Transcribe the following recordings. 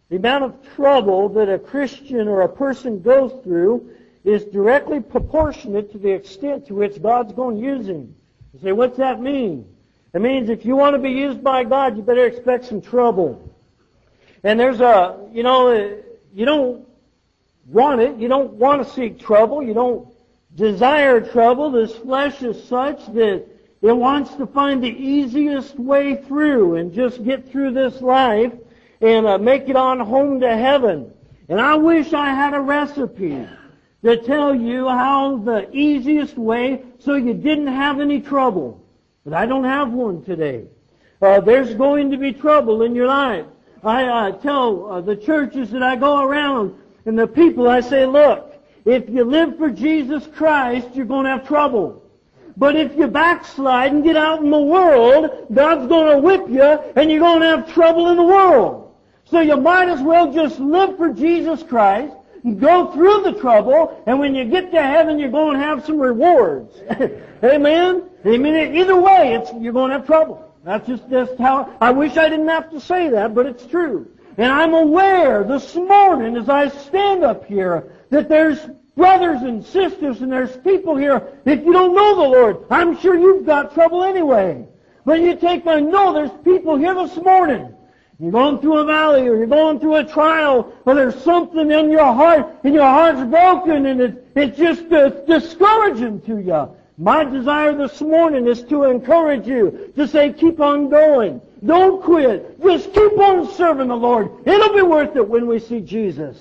The amount of trouble that a Christian or a person goes through is directly proportionate to the extent to which God's going to use him. You say, what's that mean? It means if you want to be used by God, you better expect some trouble. And there's you don't want it. You don't want to seek trouble. You don't desire trouble. This flesh is such that it wants to find the easiest way through and just get through this life and make it on home to heaven. And I wish I had a recipe to tell you how the easiest way so you didn't have any trouble. But I don't have one today. There's going to be trouble in your life. I tell the churches that I go around and the people, I say, look, if you live for Jesus Christ, you're going to have trouble. But if you backslide and get out in the world, God's going to whip you and you're going to have trouble in the world. So you might as well just live for Jesus Christ, go through the trouble, and when you get to heaven, you're going to have some rewards. Amen? Amen. Either way, you're going to have trouble. That's just how, I wish I didn't have to say that, but it's true. And I'm aware this morning as I stand up here that there's brothers and sisters and there's people here, if you don't know the Lord, I'm sure you've got trouble anyway. But I know there's people here this morning. You're going through a valley or you're going through a trial or there's something in your heart and your heart's broken and it's just discouraging to you. My desire this morning is to encourage you to say, keep on going. Don't quit. Just keep on serving the Lord. It'll be worth it when we see Jesus.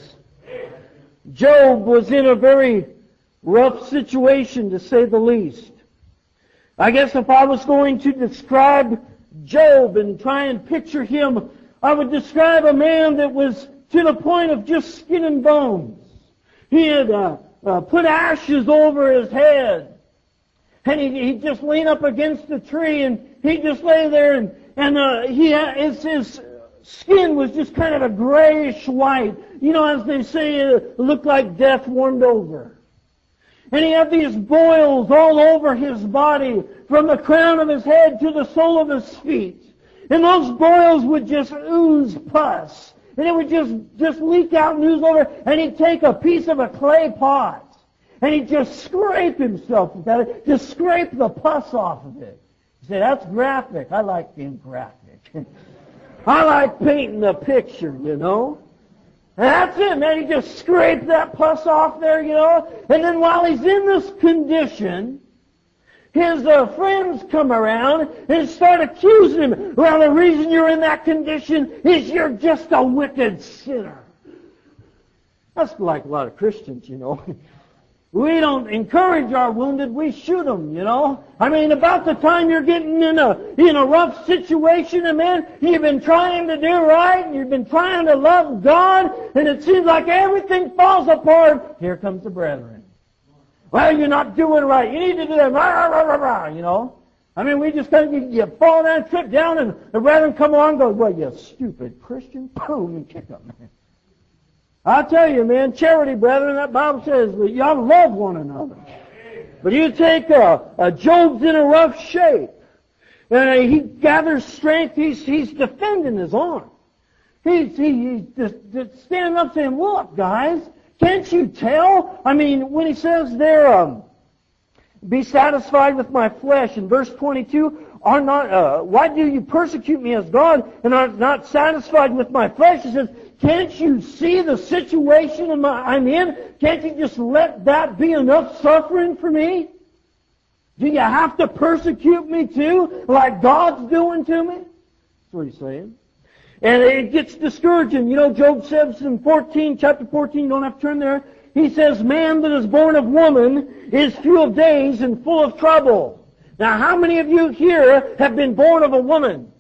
Job was in a very rough situation, to say the least. I guess if I was going to describe Job and try and picture him, I would describe a man that was to the point of just skin and bones. He had put ashes over his head. And he just leaned up against a tree and he just lay there and his skin was just kind of a grayish white. You know, as they say, it looked like death warmed over. And he had these boils all over his body from the crown of his head to the sole of his feet. And those boils would just ooze pus. And it would just leak out and ooze over. And he'd take a piece of a clay pot. And he'd just scrape himself with that. Just scrape the pus off of it. You say, that's graphic. I like being graphic. I like painting a picture, you know. And that's it, man. He just scraped that pus off there, you know. And then while he's in this condition, his friends come around and start accusing him. Well, the reason you're in that condition is you're just a wicked sinner. That's like a lot of Christians, you know. We don't encourage our wounded, we shoot them, you know. I mean, about the time you're getting in a rough situation, and man, you've been trying to do right, and you've been trying to love God, and it seems like everything falls apart. Here comes the brethren. Well, you're not doing right. You need to do that. Rah, rah, rah, rah, you know. I mean, we just kind of, you fall down, trip down, and the brethren come along and go, well, you stupid Christian, boom, and kick them. I'll tell you, man, charity, brethren, that Bible says that you ought to love one another. But you take Job's in a rough shape, and he gathers strength. He's defending his arm. He's just standing up saying, look, guys, can't you tell? I mean, when he says there, be satisfied with my flesh, in verse 22, why do you persecute me as God and are not satisfied with my flesh? He says, can't you see the situation I'm in? Can't you just let that be enough suffering for me? Do you have to persecute me too, like God's doing to me? That's what he's saying. And it gets discouraging. You know, Job says in chapter 14, you don't have to turn there. He says, man that is born of woman is few of days and full of trouble. Now, how many of you here have been born of a woman?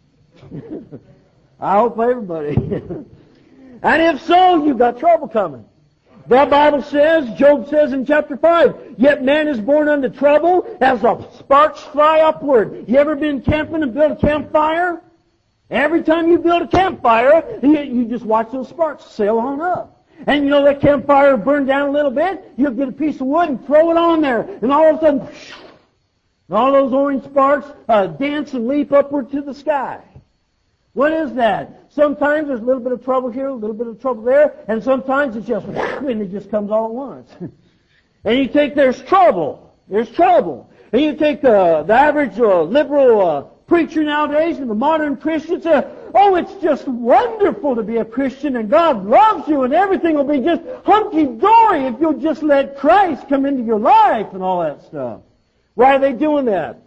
I hope everybody. And if so, you've got trouble coming. The Bible says, Job says in chapter 5, yet man is born unto trouble as the sparks fly upward. You ever been camping and build a campfire? Every time you build a campfire, you just watch those sparks sail on up. And you know that campfire burned down a little bit, you'll get a piece of wood and throw it on there. And all of a sudden, all those orange sparks dance and leap upward to the sky. What is that? Sometimes there's a little bit of trouble here, a little bit of trouble there, and sometimes it's just, and it just comes all at once. And you take, there's trouble. And you take the average liberal preacher nowadays and the modern Christian say, oh, it's just wonderful to be a Christian and God loves you and everything will be just hunky-dory if you'll just let Christ come into your life and all that stuff. Why are they doing that?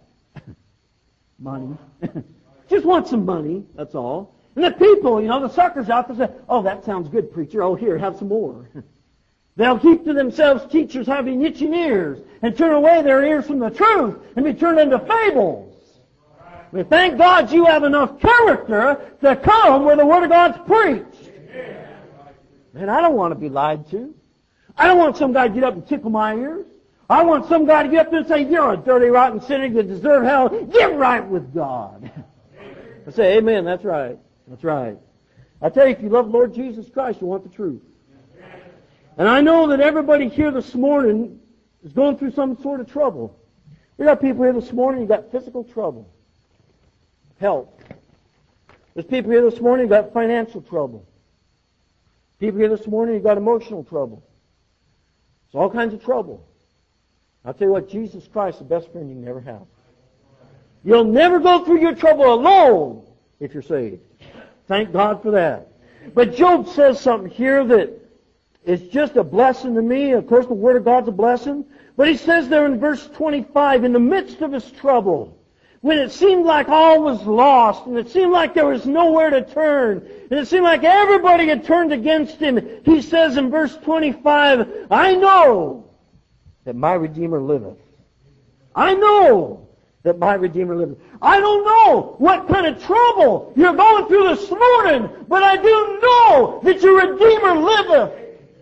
Money. Just want some money, that's all. And the people, the suckers out there say, oh, that sounds good, preacher. Oh, here, have some more. They'll keep to themselves teachers having itching ears and turn away their ears from the truth and be turned into fables. But thank God you have enough character to come where the Word of God's preached. Man, I don't want to be lied to. I don't want some guy to get up and tickle my ears. I want some guy to get up there and say, you're a dirty, rotten sinner, you deserve hell. Get right with God. I say, amen, that's right. That's right. I tell you, if you love Lord Jesus Christ, you want the truth. And I know that everybody here this morning is going through some sort of trouble. We got people here this morning, you got physical trouble. Health. There's people here this morning, you got financial trouble. People here this morning, you got emotional trouble. It's all kinds of trouble. I'll tell you what, Jesus Christ is the best friend you can ever have. You'll never go through your trouble alone if you're saved. Thank God for that. But Job says something here that is just a blessing to me. Of course, the Word of God's a blessing. But he says there in verse 25, in the midst of his trouble, when it seemed like all was lost, and it seemed like there was nowhere to turn, and it seemed like everybody had turned against him, he says in verse 25, I know that my Redeemer liveth. I know that my Redeemer liveth. I don't know what kind of trouble you're going through this morning, but I do know that your Redeemer liveth.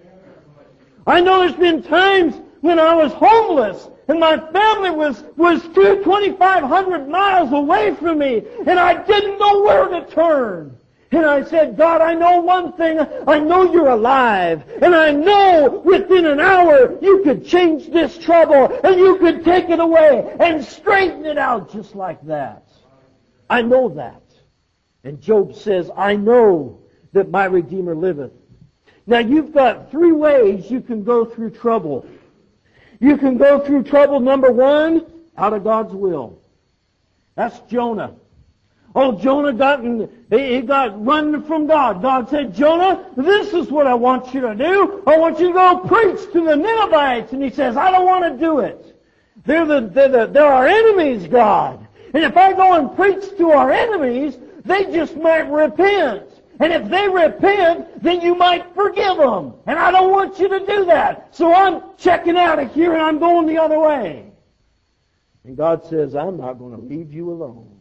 I know there's been times when I was homeless and my family was 2,500 miles away from me and I didn't know where to turn. And I said, God, I know one thing. I know you're alive. And I know within an hour you could change this trouble and you could take it away and straighten it out just like that. I know that. And Job says, I know that my Redeemer liveth. Now you've got three ways you can go through trouble. You can go through trouble, number one, out of God's will. That's Jonah. Oh, Jonah he got running from God. God said, Jonah, this is what I want you to do. I want you to go preach to the Ninevites. And he says, I don't want to do it. They're our enemies, God. And if I go and preach to our enemies, they just might repent. And if they repent, then you might forgive them. And I don't want you to do that. So I'm checking out of here and I'm going the other way. And God says, I'm not going to leave you alone.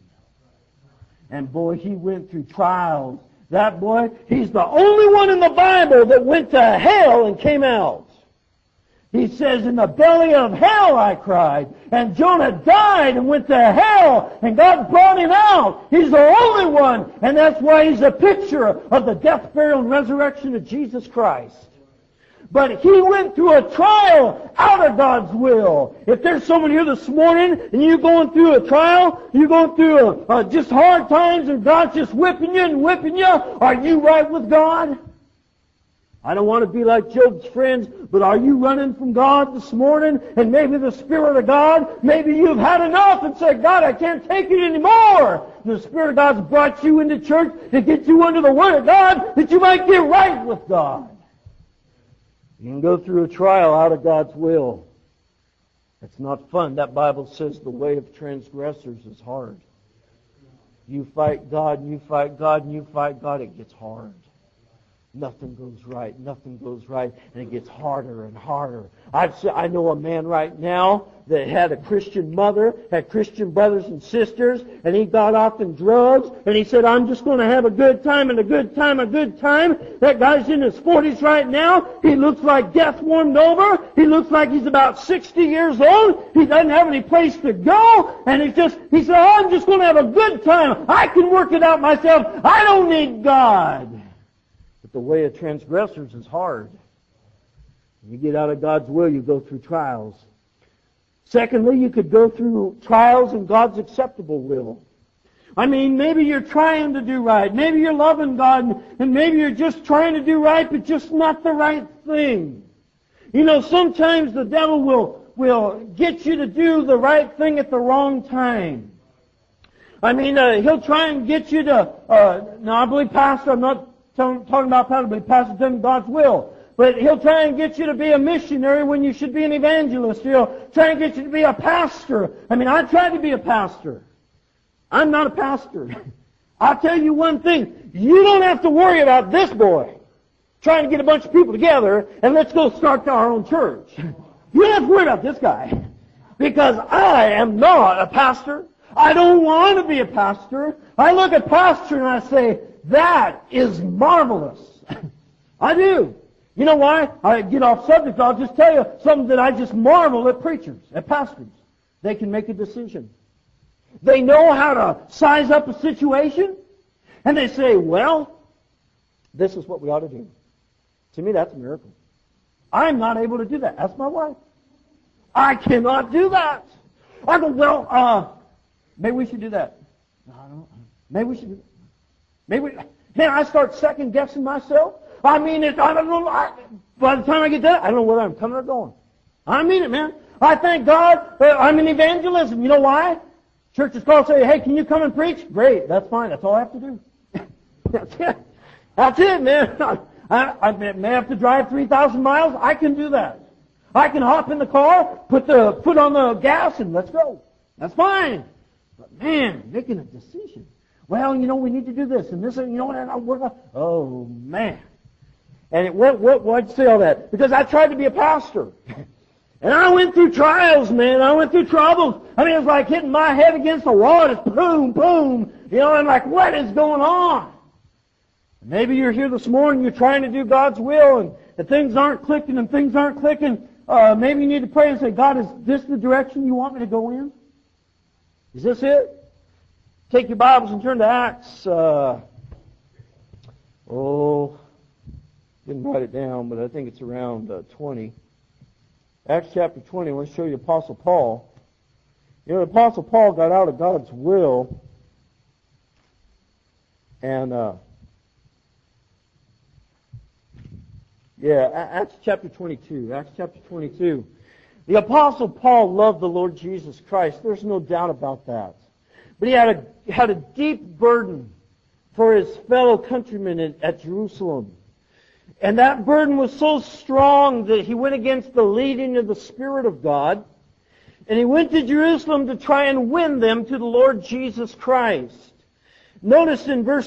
And boy, he went through trials. That boy, he's the only one in the Bible that went to hell and came out. He says, in the belly of hell I cried. And Jonah died and went to hell. And God brought him out. He's the only one. And that's why he's a picture of the death, burial, and resurrection of Jesus Christ. But he went through a trial out of God's will. If there's someone here this morning and you're going through a trial, you're going through just hard times and God's just whipping you, are you right with God? I don't want to be like Job's friends, but are you running from God this morning? And maybe the Spirit of God, maybe you've had enough and said, God, I can't take it anymore. And the Spirit of God's brought you into church to get you under the Word of God that you might get right with God. You can go through a trial out of God's will. It's not fun. That Bible says the way of transgressors is hard. You fight God and you fight God and you fight God, it gets hard. Nothing goes right, and it gets harder and harder. I know a man right now that had a Christian mother, had Christian brothers and sisters, and he got off in drugs, and he said, I'm just going to have a good time. That guy's in his 40s right now. He looks like death warmed over. He looks like he's about 60 years old. He doesn't have any place to go, and he said, I'm just going to have a good time. I can work it out myself. I don't need God. But the way of transgressors is hard. When you get out of God's will, you go through trials. Secondly, you could go through trials in God's acceptable will. I mean, maybe you're trying to do right. Maybe you're loving God, and maybe you're just trying to do right, but just not the right thing. You know, sometimes the devil will get you to do the right thing at the wrong time. I mean, he'll try and get you to, now I believe pastor, I'm not talking about pastor, but pastor doing God's will. But he'll try and get you to be a missionary when you should be an evangelist. He'll try and get you to be a pastor. I mean, I tried to be a pastor. I'm not a pastor. I'll tell you one thing. You don't have to worry about this boy trying to get a bunch of people together and let's go start our own church. You don't have to worry about this guy. Because I am not a pastor. I don't want to be a pastor. I look at pastor and I say, that is marvelous. I do. You know why? I get off subject. I'll just tell you something that I just marvel at preachers, at pastors. They can make a decision. They know how to size up a situation, and they say, well, this is what we ought to do. To me, that's a miracle. I'm not able to do that. Ask my wife. I cannot do that. I go, well, maybe we should do that. I don't. Maybe we should do that. Maybe. Man, I start second guessing myself. I mean, I don't know. By the time I get done, I don't know whether I'm coming or going. I mean it, man. I thank God I'm in evangelism. You know why? Churches call and say, hey, can you come and preach? Great, that's fine. That's all I have to do. That's it. That's it, man. I may have to drive 3,000 miles. I can do that. I can hop in the car, put the foot on the gas, and let's go. That's fine. But man, making a decision. Well, you know, we need to do this and this, and you know what? I'll work on. Oh man. And why'd you say all that? Because I tried to be a pastor. And I went through trials, man. I went through troubles. I mean, it was like hitting my head against the wall. It's boom, boom. You know, I'm like, what is going on? Maybe you're here this morning, you're trying to do God's will, and things aren't clicking and things aren't clicking. Maybe you need to pray and say, God, is this the direction you want me to go in? Is this it? Take your Bibles and turn to Acts. Didn't write it down, but I think it's around 20. Acts chapter 20, I want to show you Apostle Paul. You know, Apostle Paul got out of God's will, and Acts chapter 22. Acts chapter 22. The Apostle Paul loved the Lord Jesus Christ. There's no doubt about that. But he had a deep burden for his fellow countrymen at Jerusalem. And that burden was so strong that he went against the leading of the Spirit of God. And he went to Jerusalem to try and win them to the Lord Jesus Christ. Notice in verse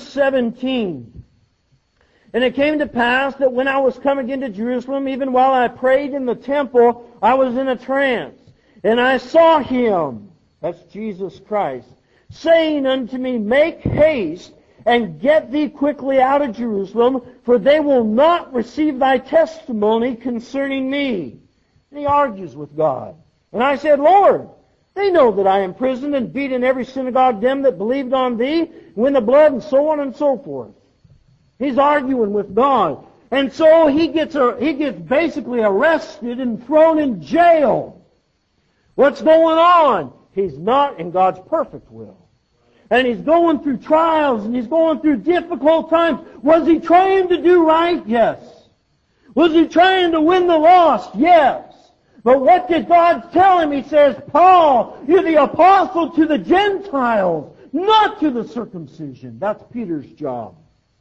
17. And it came to pass that when I was coming into Jerusalem, even while I prayed in the temple, I was in a trance. And I saw him, that's Jesus Christ, saying unto me, make haste and get thee quickly out of Jerusalem, for they will not receive thy testimony concerning me. And he argues with God. And I said, Lord, they know that I imprisoned and beat in every synagogue them that believed on thee, when the blood, and so on and so forth. He's arguing with God. And so he gets basically arrested and thrown in jail. What's going on? He's not in God's perfect will. And he's going through trials, and he's going through difficult times. Was he trying to do right? Yes. Was he trying to win the lost? Yes. But what did God tell him? He says, Paul, you're the apostle to the Gentiles, not to the circumcision. That's Peter's job.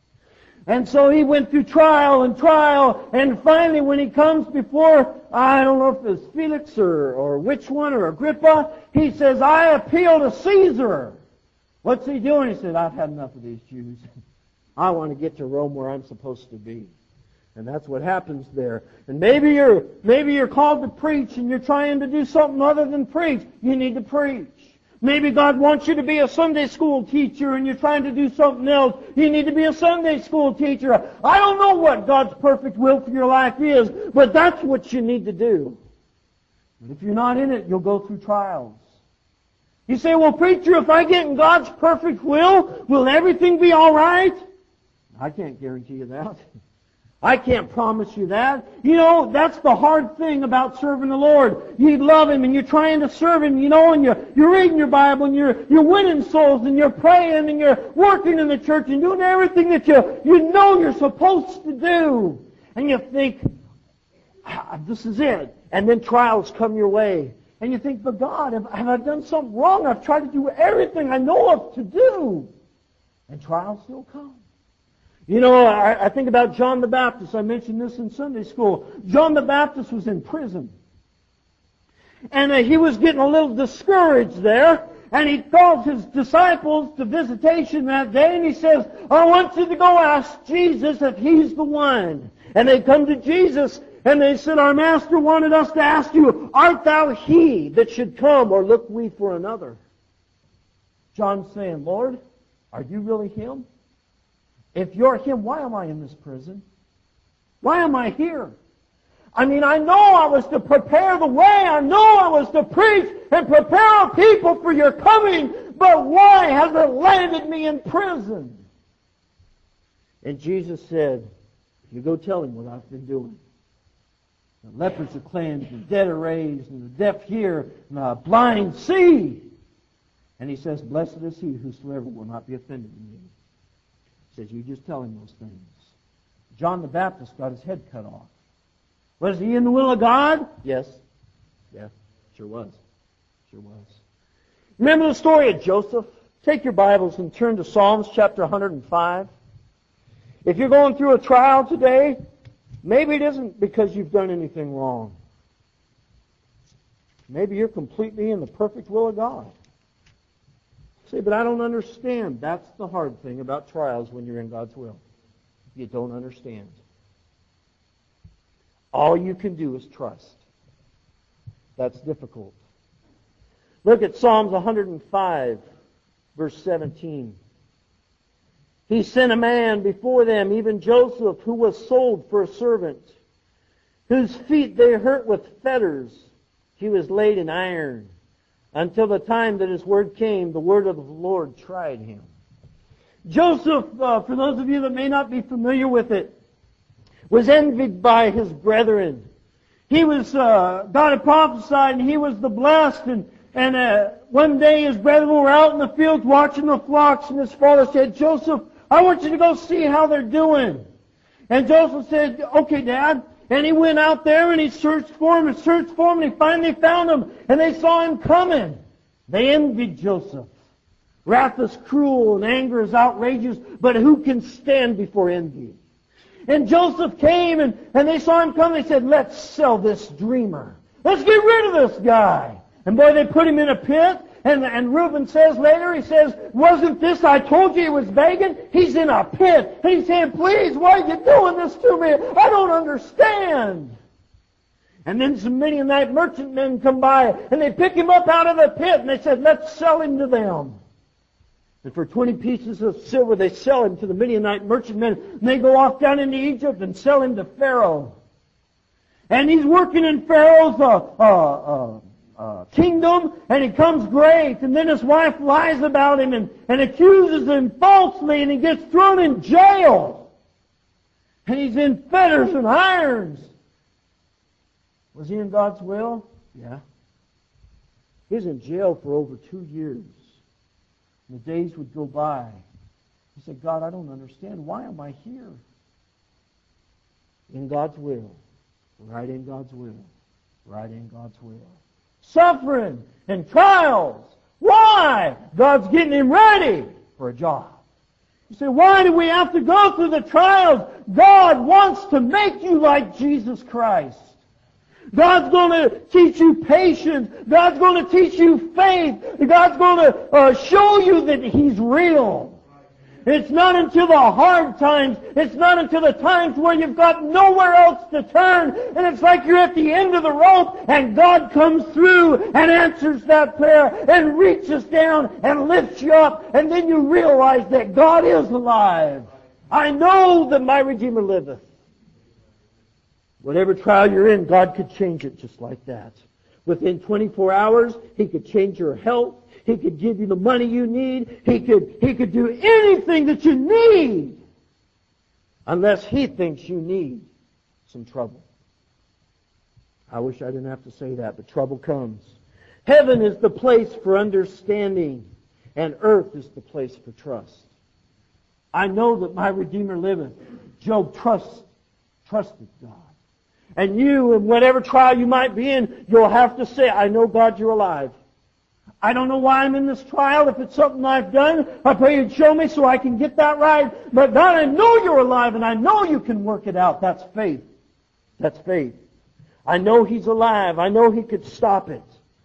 And so he went through trial, and finally when he comes before, I don't know if it's Felix or which one, or Agrippa, he says, I appeal to Caesar. What's he doing? He said, I've had enough of these Jews. I want to get to Rome where I'm supposed to be. And that's what happens there. And maybe you're called to preach and you're trying to do something other than preach. You need to preach. Maybe God wants you to be a Sunday school teacher and you're trying to do something else. You need to be a Sunday school teacher. I don't know what God's perfect will for your life is, but that's what you need to do. But if you're not in it, you'll go through trials. You say, well, preacher, if I get in God's perfect will everything be all right? I can't guarantee you that. I can't promise you that. You know, that's the hard thing about serving the Lord. You love Him and you're trying to serve Him, you know, and you're reading your Bible and you're winning souls and you're praying and you're working in the church and doing everything that you know you're supposed to do. And you think, this is it. And then trials come your way. And you think, but God, have I done something wrong? I've tried to do everything I know of to do. And trials still come. You know, I think about John the Baptist. I mentioned this in Sunday school. John the Baptist was in prison. And he was getting a little discouraged there. And he calls his disciples to visitation that day. And he says, I want you to go ask Jesus if He's the one. And they come to Jesus. And they said, our Master wanted us to ask you, art thou He that should come, or look we for another? John's saying, Lord, are you really Him? If you're Him, why am I in this prison? Why am I here? I mean, I know I was to prepare the way. I know I was to preach and prepare people for your coming. But why has it landed me in prison? And Jesus said, you go tell him what I've been doing. The lepers are cleansed, the dead are raised, and the deaf hear, and the blind see. And he says, blessed is he whosoever will not be offended in me. He says, you just tell him those things. John the Baptist got his head cut off. Was he in the will of God? Yes. Yeah, sure was. Sure was. Remember the story of Joseph? Take your Bibles and turn to Psalms chapter 105. If you're going through a trial today, maybe it isn't because you've done anything wrong. Maybe you're completely in the perfect will of God. Say, but I don't understand. That's the hard thing about trials when you're in God's will. You don't understand. All you can do is trust. That's difficult. Look at Psalms 105, verse 17. He sent a man before them, even Joseph, who was sold for a servant, whose feet they hurt with fetters. He was laid in iron. Until the time that his word came, the word of the Lord tried him. Joseph, for those of you that may not be familiar with it, was envied by his brethren. He was, God had prophesied, and he was the blessed, and one day his brethren were out in the fields watching the flocks, and his father said, Joseph, I want you to go see how they're doing. And Joseph said, okay, Dad. And he went out there and he searched for him and he finally found him. And they saw him coming. They envied Joseph. Wrath is cruel and anger is outrageous, but who can stand before envy? And Joseph came and they saw him coming. They said, let's sell this dreamer. Let's get rid of this guy. And boy, they put him in a pit. And Reuben says later, he says, wasn't this, I told you he was begging? He's in a pit. And he's saying, please, why are you doing this to me? I don't understand. And then some Midianite merchantmen come by, and they pick him up out of the pit, and they said, let's sell him to them. And for 20 pieces of silver, they sell him to the Midianite merchantmen, and they go off down into Egypt and sell him to Pharaoh. And he's working in Pharaoh's kingdom, and he comes great, and then his wife lies about him and accuses him falsely, and he gets thrown in jail. And he's in fetters and irons. Was he in God's will? Yeah. He was in jail for over 2 years. And the days would go by. He said, God, I don't understand. Why am I here? In God's will. Right in God's will. Right in God's will. Suffering and trials. Why? God's getting him ready for a job. You say, why do we have to go through the trials? God wants to make you like Jesus Christ. God's going to teach you patience. God's going to teach you faith. God's going to show you that He's real. It's not until the hard times, it's not until the times where you've got nowhere else to turn, and it's like you're at the end of the rope, and God comes through and answers that prayer, and reaches down and lifts you up, and then you realize that God is alive. I know that my Redeemer liveth. Whatever trial you're in, God could change it just like that. Within 24 hours, He could change your health. He could give you the money you need. He could do anything that you need. unless He thinks you need some trouble. I wish I didn't have to say that, but trouble comes. Heaven is the place for understanding, and earth is the place for trust. I know that my Redeemer liveth. Job trusted God. And you, in whatever trial you might be in, you'll have to say, I know, God, you're alive. I don't know why I'm in this trial. If it's something I've done, I pray you'd show me so I can get that right. But God, I know you're alive, and I know you can work it out. That's faith. That's faith. I know He's alive. I know He could stop it.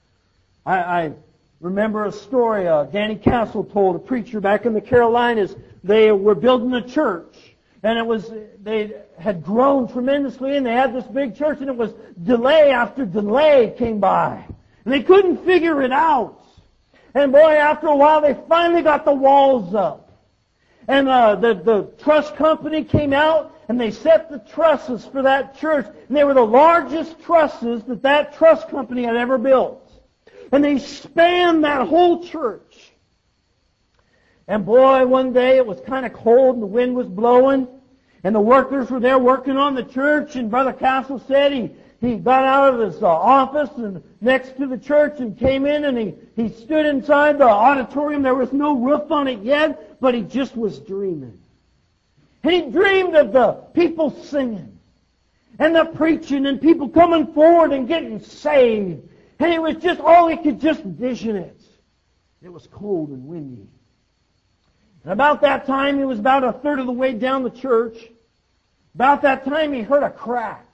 I remember a story Danny Castle told, a preacher back in the Carolinas. They were building a church, and they had grown tremendously, and they had this big church, and it was delay after delay came by. And they couldn't figure it out. And boy, after a while, they finally got the walls up. And the truss company came out, and they set the trusses for that church. And they were the largest trusses that truss company had ever built. And they spanned that whole church. And boy, one day it was kind of cold and the wind was blowing. And the workers were there working on the church. And Brother Castle said he got out of his office and next to the church and came in and he stood inside the auditorium. There was no roof on it yet, but he just was dreaming. And he dreamed of the people singing and the preaching and people coming forward and getting saved. And it was just, he could just vision it. It was cold and windy. And about that time, he was about a third of the way down the church. About that time, he heard a crack.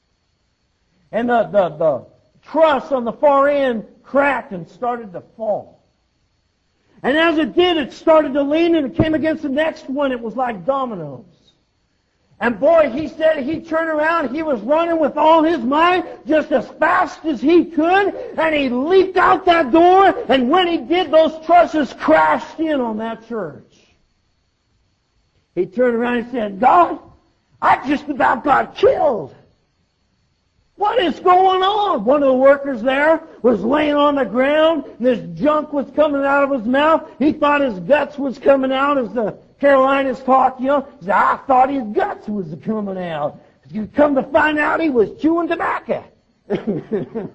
And the truss on the far end cracked and started to fall. And as it did, it started to lean and it came against the next one. It was like dominoes. And boy, he said he turned around, he was running with all his might, just as fast as he could, and he leaped out that door, and when he did, those trusses crashed in on that church. He turned around and said, God, I just about got killed. What is going on? One of the workers there was laying on the ground, and this junk was coming out of his mouth. He thought his guts was coming out, as the Carolinas talk, He said, I thought his guts was coming out. You come to find out he was chewing tobacco. And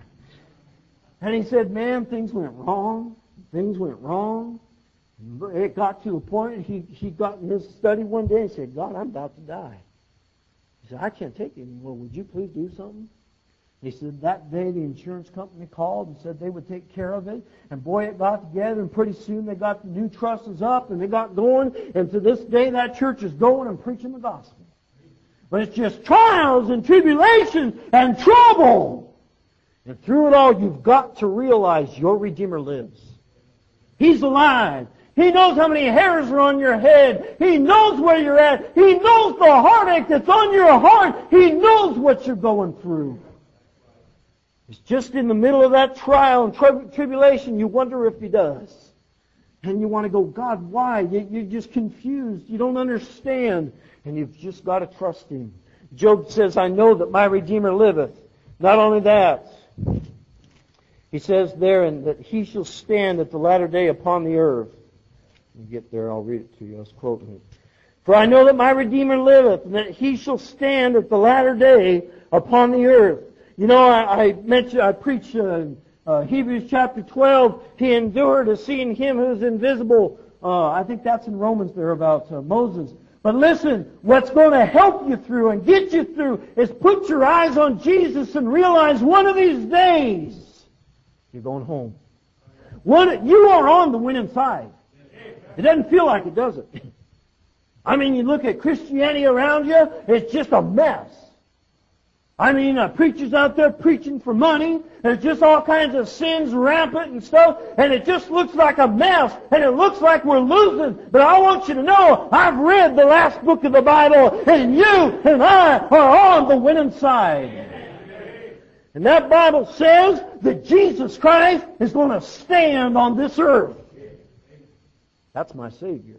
he said, man, things went wrong. Things went wrong. It got to a point, he got in his study one day and said, God, I'm about to die. He said, I can't take it anymore. Would you please do something? He said that day the insurance company called and said they would take care of it. And boy, it got together, and pretty soon they got the new trusses up and they got going. And to this day that church is going and preaching the gospel. But it's just trials and tribulations and trouble. And through it all, you've got to realize your Redeemer lives. He's alive. He knows how many hairs are on your head. He knows where you're at. He knows the heartache that's on your heart. He knows what you're going through. It's just in the middle of that trial and tribulation, you wonder if He does. And you want to go, God, why? You're just confused. You don't understand. And you've just got to trust Him. Job says, I know that my Redeemer liveth. Not only that, he says there, and that He shall stand at the latter day upon the earth. When you get there, I'll read it to you. I was quoting it. For I know that my Redeemer liveth, and that He shall stand at the latter day upon the earth. You know, I preach Hebrews chapter 12. He endured as seeing Him who is invisible. I think that's in Romans there about Moses. But listen, what's going to help you through and get you through is put your eyes on Jesus and realize one of these days you're going home. You are on the winning side. It doesn't feel like it, does it? I mean, you look at Christianity around you, it's just a mess. I mean, preachers out there preaching for money. There's just all kinds of sins rampant and stuff. And it just looks like a mess. And it looks like we're losing. But I want you to know, I've read the last book of the Bible. And you and I are on the winning side. And that Bible says that Jesus Christ is going to stand on this earth. That's my Savior.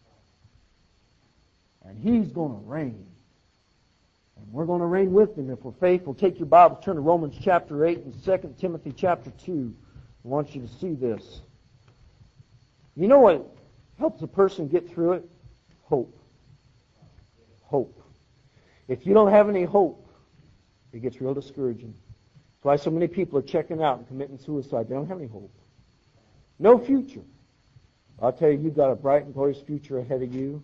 And He's going to reign. And we're going to reign with Him if we're faithful. Take your Bible, turn to Romans chapter 8 and 2 Timothy chapter 2. I want you to see this. You know what helps a person get through it? Hope. Hope. If you don't have any hope, it gets real discouraging. That's why so many people are checking out and committing suicide. They don't have any hope. No future. I'll tell you, you've got a bright and glorious future ahead of you.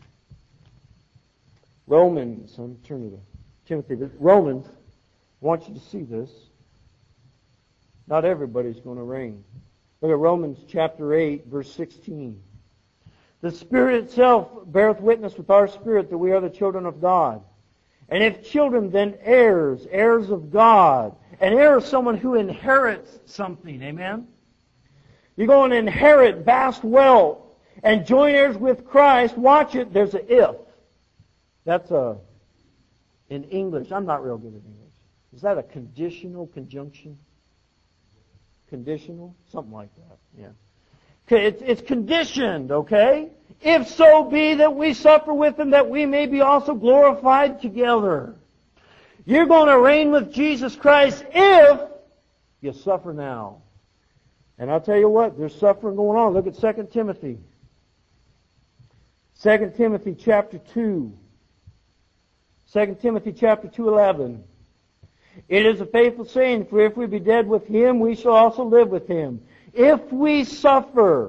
Romans, I'm turning to Timothy, but Romans, I want you to see this. Not everybody's going to reign. Look at Romans chapter 8, verse 16. The Spirit itself beareth witness with our spirit that we are the children of God. And if children, then heirs, heirs of God. An heir is someone who inherits something. Amen? You're going to inherit vast wealth and join heirs with Christ. Watch it. There's an if. That's in English. I'm not real good at English. Is that a conditional conjunction? Conditional? Something like that. Yeah. Okay, it's conditioned, okay? If so be that we suffer with Him, that we may be also glorified together. You're going to reign with Jesus Christ if you suffer now. And I'll tell you what, there's suffering going on. Look at 2 Timothy. 2 Timothy chapter 2. 2 Timothy chapter 2:11. It is a faithful saying, for if we be dead with Him, we shall also live with Him. If we suffer,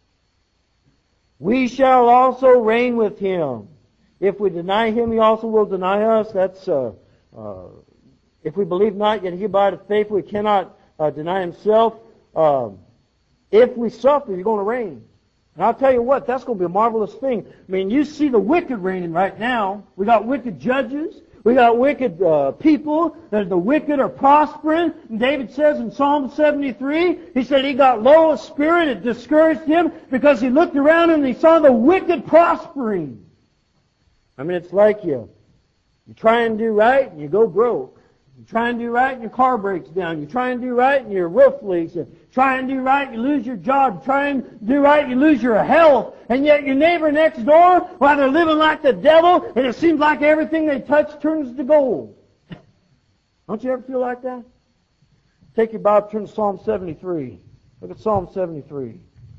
we shall also reign with Him. If we deny Him, He also will deny us. That's if we believe not, yet He abideth faithful. He cannot deny Himself. If we suffer, you're going to reign. And I'll tell you what, that's going to be a marvelous thing. I mean, you see the wicked reigning right now. We got wicked judges. We got wicked people. The wicked are prospering. And David says in Psalm 73, he said he got low of spirit. It discouraged him because he looked around and he saw the wicked prospering. I mean, it's like you try and do right and you go broke. You try and do right and your car breaks down. You try and do right and your roof leaks. You try and do right, you lose your job. You try and do right, you lose your health. And yet your neighbor next door, while they're living like the devil, and it seems like everything they touch turns to gold. Don't you ever feel like that? Take your Bible, turn to Psalm 73. Look at Psalm 73.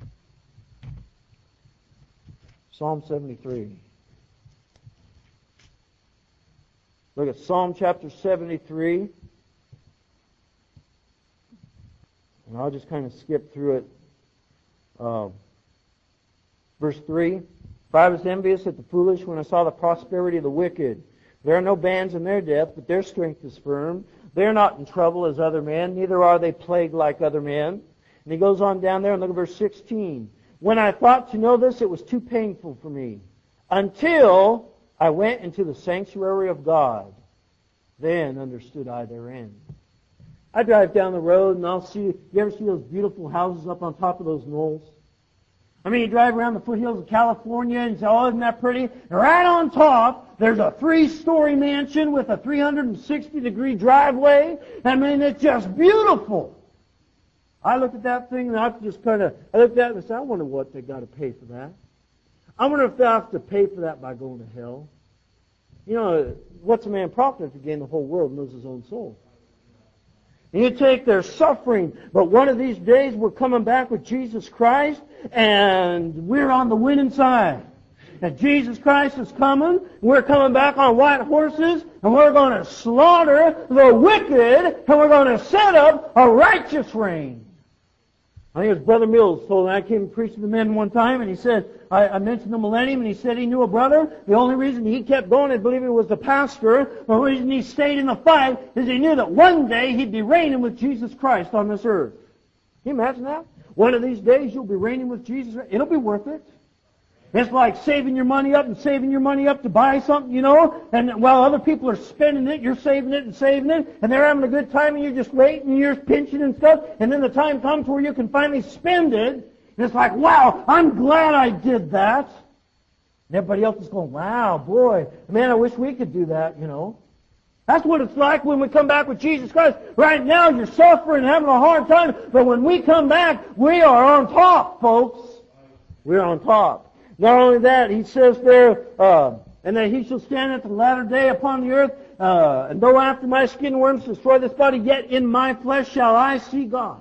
Psalm 73. Look at Psalm chapter 73. And I'll just kind of skip through it. Verse 3. For I was envious at the foolish when I saw the prosperity of the wicked. There are no bands in their death, but their strength is firm. They are not in trouble as other men, neither are they plagued like other men. And he goes on down there and look at verse 16. When I thought to know this, it was too painful for me, until I went into the sanctuary of God. Then understood I their end. I drive down the road and I'll see, you ever see those beautiful houses up on top of those knolls? I mean, you drive around the foothills of California and you say, oh, isn't that pretty? And right on top, there's a 3-story mansion with a 360-degree driveway. I mean, it's just beautiful. I looked at that thing and I looked at it and said, I wonder what they got to pay for that. I wonder if they'll have to pay for that by going to hell. You know, what's a man profit if he gain the whole world and lose his own soul? And you take their suffering, but one of these days we're coming back with Jesus Christ and we're on the winning side. And Jesus Christ is coming, we're coming back on white horses, and we're going to slaughter the wicked, and we're going to set up a righteous reign. I think it was Brother Mills told me. I came and preached to the men one time, and he said, I mentioned the millennium, and he said he knew a brother. The only reason he kept going, I believe it was the pastor, the reason he stayed in the fight is he knew that one day he'd be reigning with Jesus Christ on this earth. Can you imagine that? One of these days you'll be reigning with Jesus. It'll be worth it. It's like saving your money up and saving your money up to buy something, you know, and while other people are spending it, you're saving it, and they're having a good time, and you're just waiting, and you're pinching and stuff, and then the time comes where you can finally spend it, and it's like, wow, I'm glad I did that. And everybody else is going, wow, boy, man, I wish we could do that, you know. That's what it's like when we come back with Jesus Christ. Right now, you're suffering and having a hard time, but when we come back, we are on top, folks. We're on top. Not only that, he says there, and that he shall stand at the latter day upon the earth, and though after my skin worms destroy this body, yet in my flesh shall I see God.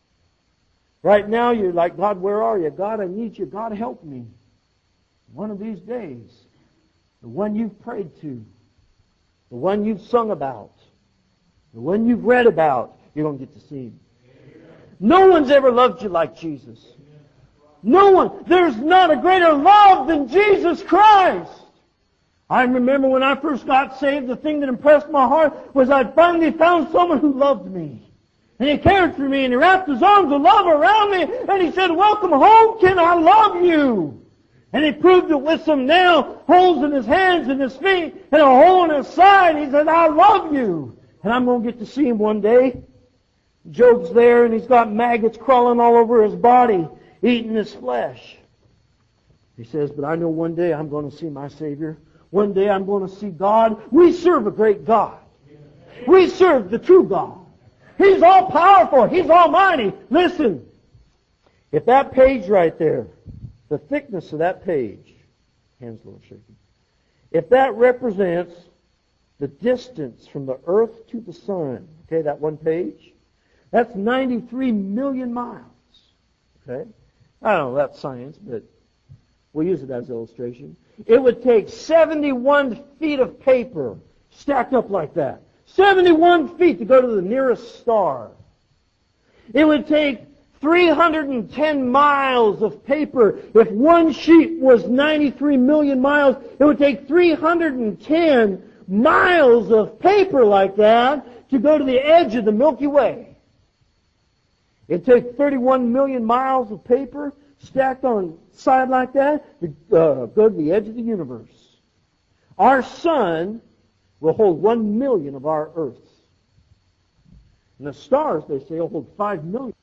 Right now, you're like, God, where are you? God, I need you. God, help me. One of these days, the one you've prayed to, the one you've sung about, the one you've read about, you're going to get to see Him. No one's ever loved you like Jesus. No one. There's not a greater love than Jesus Christ. I remember when I first got saved, the thing that impressed my heart was I finally found someone who loved me. And He cared for me, and He wrapped His arms of love around me, and He said, "Welcome home, Ken, I love you." And He proved it with some nail holes in His hands and His feet, and a hole in His side. He said, "I love you." And I'm going to get to see Him one day. Job's there, and he's got maggots crawling all over his body, eating his flesh. He says, "But I know one day I'm going to see my Savior. One day I'm going to see God." We serve a great God. We serve the true God. He's all powerful. He's almighty. Listen, if that page right there, the thickness of that page, hands a little shaky, if that represents the distance from the earth to the sun, okay, that one page, that's 93 million miles. Okay? I don't know, that's science, but we'll use it as an illustration. It would take 71 feet of paper stacked up like that. 71 feet to go to the nearest star. It would take 310 miles of paper. If one sheet was 93 million miles, it would take 310 miles of paper like that to go to the edge of the Milky Way. It'd take 31 million miles of paper stacked on side like that to go to the edge of the universe. Our sun will hold 1 million of our Earths. And the stars, they say, will hold 5 million.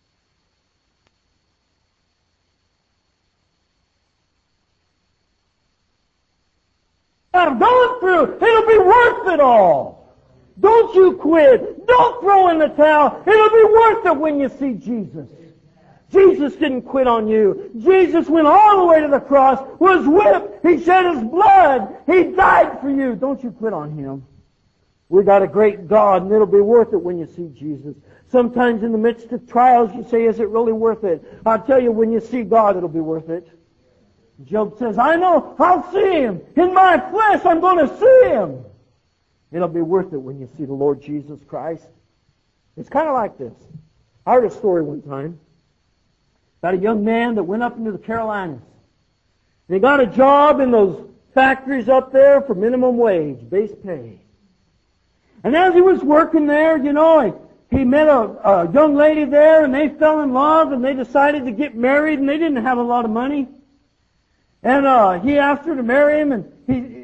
I've gone through, it'll be worth it all. Don't you quit. Don't throw in the towel. It'll be worth it when you see Jesus. Jesus didn't quit on you. Jesus went all the way to the cross, was whipped. He shed His blood. He died for you. Don't you quit on Him. We got a great God, and it'll be worth it when you see Jesus. Sometimes in the midst of trials, you say, "Is it really worth it?" I'll tell you, when you see God, it'll be worth it. Job says, "I know I'll see Him. In my flesh, I'm going to see Him." It'll be worth it when you see the Lord Jesus Christ. It's kind of like this. I heard a story one time about a young man that went up into the Carolinas. And he got a job in those factories up there for minimum wage, base pay. And as he was working there, he met a young lady there, and they fell in love, and they decided to get married, and they didn't have a lot of money. And he asked her to marry him, and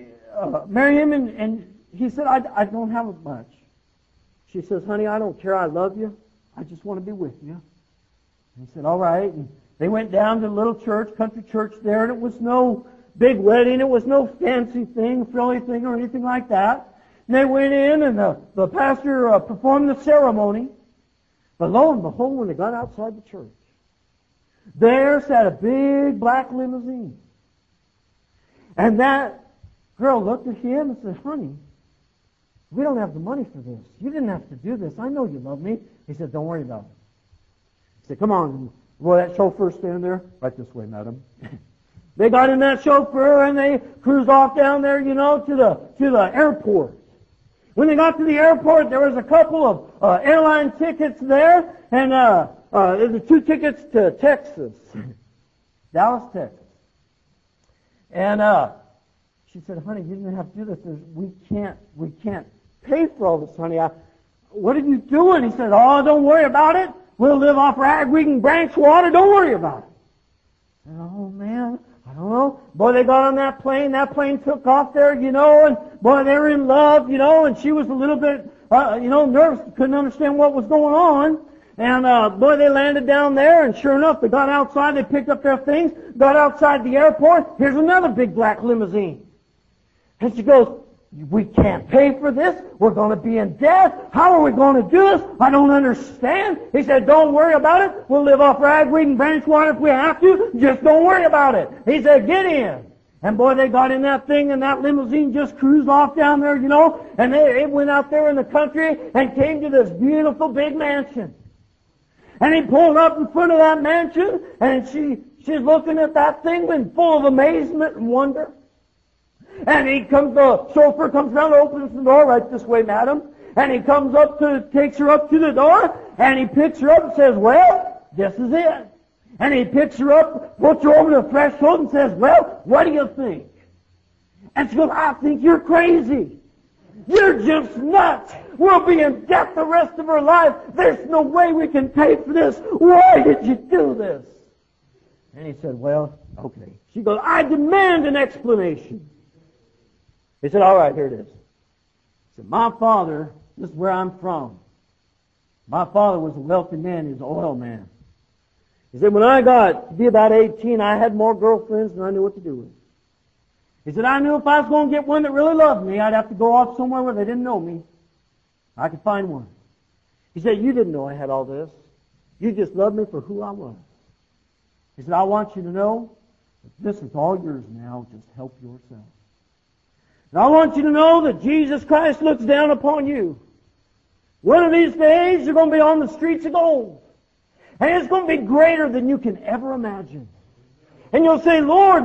he said, I don't have much. She says, "Honey, I don't care. I love you. I just want to be with you." And he said, "All right." And they went down to a little church, country church there, and it was no big wedding. It was no fancy thing, frilly thing, or anything like that. And they went in, and the pastor performed the ceremony. But lo and behold, when they got outside the church, there sat a big black limousine. And that girl looked at him and said, "Honey, we don't have the money for this. You didn't have to do this. I know you love me." He said, "Don't worry about it." He said, "Come on." Boy, that chauffeur's standing there. "Right this way, madam." They got in that chauffeur and they cruised off down there, to the airport. When they got to the airport, there was a couple of airline tickets there, and there were 2 tickets to Texas, Dallas, Texas. And she said, "Honey, you didn't have to do this. We can't pay for all this, honey. What are you doing?" He said, "Oh, don't worry about it. We'll live off ragweed and branch water. Don't worry about it." And, oh man, I don't know. Boy, they got on that plane. That plane took off there, and boy, they were in love, and she was a little bit, nervous. Couldn't understand what was going on. And, boy, they landed down there, and sure enough, they got outside. They picked up their things, got outside the airport. Here's another big black limousine. And she goes, "We can't pay for this. We're going to be in debt. How are we going to do this? I don't understand." He said, "Don't worry about it. We'll live off ragweed and branch water if we have to. Just don't worry about it." He said, "Get in." And boy, they got in that thing, and that limousine just cruised off down there, and they went out there in the country and came to this beautiful big mansion. And he pulled up in front of that mansion, and she's looking at that thing and full of amazement and wonder. And the chauffeur comes around, opens the door, right this way, madam. And he comes up takes her up to the door, and he picks her up and says, well, this is it. And he picks her up, puts her over the threshold and says, well, what do you think? And she goes, I think you're crazy. You're just nuts. We'll be in debt the rest of our life. There's no way we can pay for this. Why did you do this? And he said, well, okay. She goes, I demand an explanation. He said, all right, here it is. He said, my father, this is where I'm from. My father was a wealthy man. He was an oil man. He said, when I got to be about 18, I had more girlfriends than I knew what to do with. He said, I knew if I was going to get one that really loved me, I'd have to go off somewhere where they didn't know me. I could find one. He said, you didn't know I had all this. You just loved me for who I was. He said, I want you to know that this is all yours now. Just help yourself. And I want you to know that Jesus Christ looks down upon you. One of these days, you're going to be on the streets of gold. And it's going to be greater than you can ever imagine. And you'll say, Lord,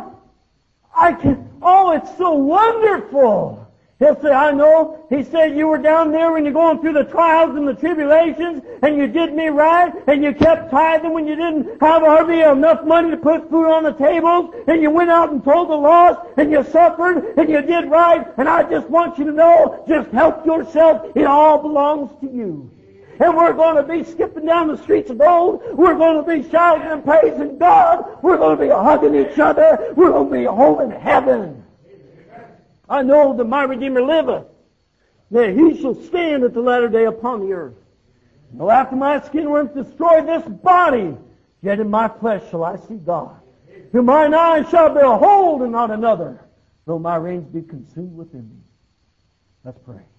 it's so wonderful. He'll say, I know. He said, you were down there when you're going through the trials and the tribulations, and you did me right, and you kept tithing when you didn't have hardly enough money to put food on the tables, and you went out and told the lost, and you suffered, and you did right, and I just want you to know, just help yourself. It all belongs to you. And we're going to be skipping down the streets of gold. We're going to be shouting and praising God. We're going to be hugging each other. We're going to be home in heaven. I know that my Redeemer liveth, that he shall stand at the latter day upon the earth. Though after my skin were destroyed this body, yet in my flesh shall I see God. Whom mine eyes shall behold and not another, though my reins be consumed within me. Let's pray.